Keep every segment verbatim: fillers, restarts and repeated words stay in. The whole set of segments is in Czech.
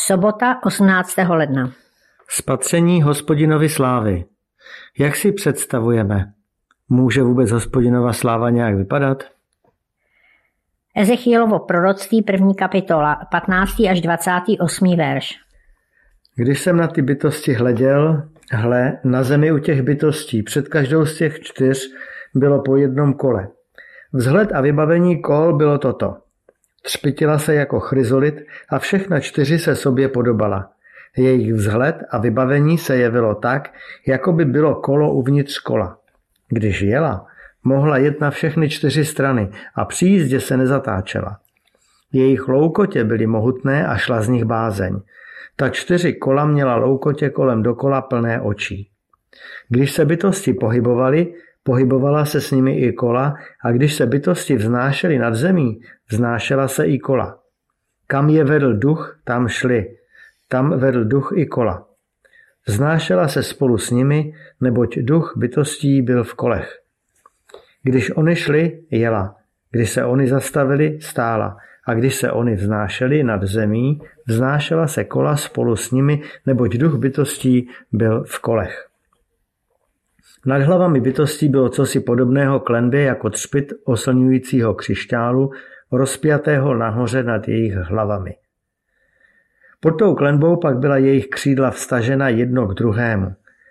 Sobota osmnáctého ledna. Spatření Hospodinovy slávy. Jak si představujeme? Může vůbec Hospodinova sláva nějak vypadat? Ezechielovo proroctví, první kapitola, patnáctý až dvacátý osmý verš. Když jsem na ty bytosti hleděl, hle, na zemi u těch bytostí před každou z těch čtyř bylo po jednom kole. Vzhled a vybavení kol bylo toto. Třpitila se jako chryzolit a všechna čtyři se sobě podobala. Jejich vzhled a vybavení se jevilo tak, jako by bylo kolo uvnitř kola. Když jela, mohla jet na všechny čtyři strany a při jízdě se nezatáčela. Jejich loukotě byly mohutné a šla z nich bázeň. Ta čtyři kola měla loukotě kolem dokola plné očí. Když se bytosti pohybovaly, pohybovala se s nimi i kola, a když se bytosti vznášely nad zemí, vznášela se i kola. Kam je vedl duch, tam šli. Tam vedl duch i kola. Vznášela se spolu s nimi, neboť duch bytostí byl v kolech. Když oni šli, jela. Když se oni zastavili, stála. A když se oni vznášeli nad zemí, vznášela se kola spolu s nimi, neboť duch bytostí byl v kolech. Nad hlavami bytostí bylo cosi podobného klenbě jako třpyt oslňujícího křišťálu, rozpjatého nahoře nad jejich hlavami. Pod tou klenbou pak byla jejich křídla vstažena jedno k druhému.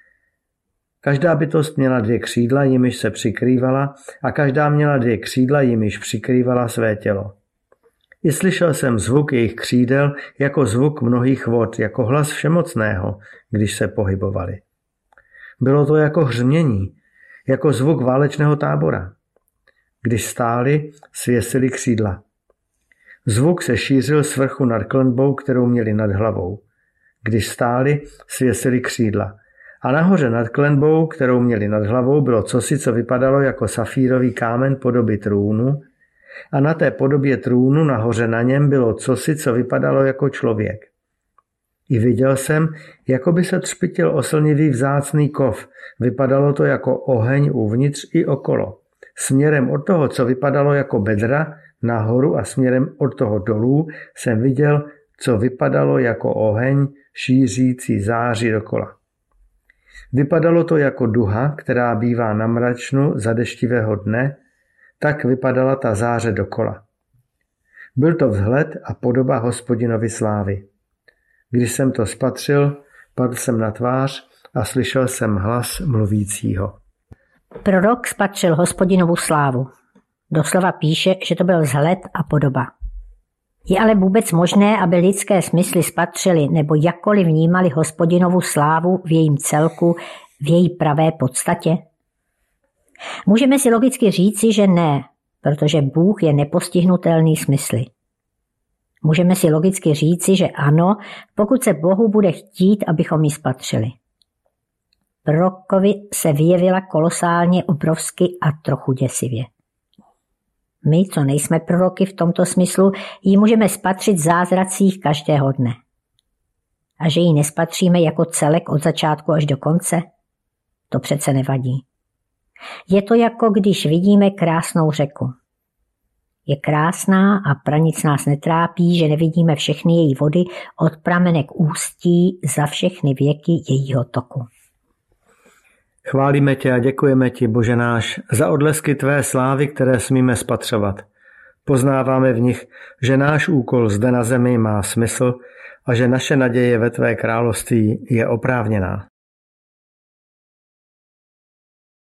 Každá bytost měla dvě křídla, jimiž se přikrývala, a každá měla dvě křídla, jimiž přikrývala své tělo. I slyšel jsem zvuk jejich křídel jako zvuk mnohých vod, jako hlas všemocného, když se pohybovali. Bylo to jako hřmění, jako zvuk válečného tábora. Když stáli, svěsili křídla. Zvuk se šířil z vrchu nad klenbou, kterou měli nad hlavou. Když stáli, svěsili křídla. A nahoře nad klenbou, kterou měli nad hlavou, bylo cosi, co vypadalo jako safírový kámen podoby trůnu, a na té podobě trůnu nahoře na něm bylo cosi, co vypadalo jako člověk. I viděl jsem, jako by se třpitil oslnivý vzácný kov. Vypadalo to jako oheň uvnitř i okolo. Směrem od toho, co vypadalo jako bedra, nahoru, a směrem od toho dolů jsem viděl, co vypadalo jako oheň šířící záři dokola. Vypadalo to jako duha, která bývá na mračnu za deštivého dne, tak vypadala ta záře dokola. Byl to vzhled a podoba Hospodinovy slávy. Když jsem to spatřil, padl jsem na tvář a slyšel jsem hlas mluvícího. Prorok spatřil Hospodinovu slávu. Doslova píše, že to byl vzhled a podoba. Je ale vůbec možné, aby lidské smysly spatřili nebo jakkoliv vnímali Hospodinovu slávu v jejím celku, v její pravé podstatě? Můžeme si logicky říci, že ne, protože Bůh je nepostihnutelný smysly. Můžeme si logicky říci, že ano, pokud se Bohu bude chtít, abychom ji spatřili. Prorokovi se vyjevila kolosálně, obrovsky a trochu děsivě. My, co nejsme proroky v tomto smyslu, ji můžeme spatřit v zázracích každého dne. A že ji nespatříme jako celek od začátku až do konce, to přece nevadí. Je to jako když vidíme krásnou řeku. Je krásná a pranic nás netrápí, že nevidíme všechny její vody od pramenek ústí za všechny věky jejího toku. Chválíme tě a děkujeme ti, Bože náš, za odlesky tvé slávy, které smíme spatřovat. Poznáváme v nich, že náš úkol zde na zemi má smysl a že naše naděje ve tvé království je oprávněná.